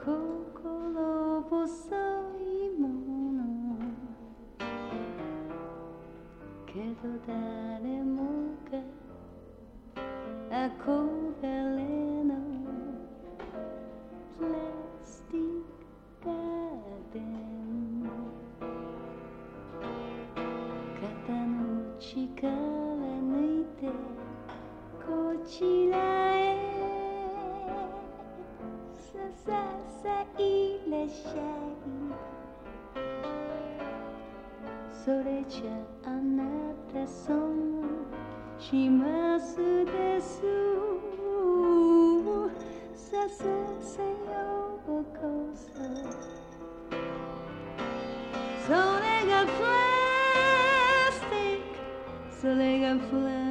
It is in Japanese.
心細いものけど誰もが憧れのプラスティックガーデン肩の力抜いてこちらへさいらっしゃいそれじゃあなた損しますですさようこそそれがプラスティックそれがプラスティック